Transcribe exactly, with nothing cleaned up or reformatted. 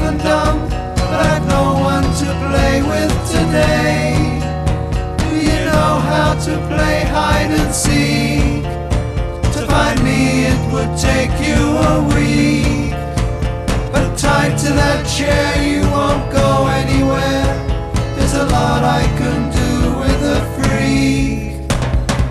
and dumb, but I've no one to play with today. Do you know how to play hide and seek? To find me it would take you a week, but tied to that